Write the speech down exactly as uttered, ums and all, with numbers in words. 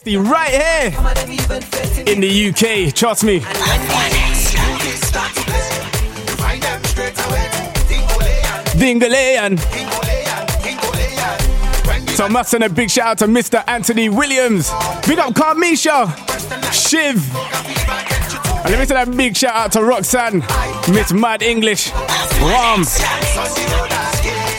Right here in the U K, trust me. Dingaleyan. So I must send a big shout out to Mister Anthony Williams. Big up Carmisha, Shiv. And let me send a big shout out to Roxanne, Miss Mad English, Ram.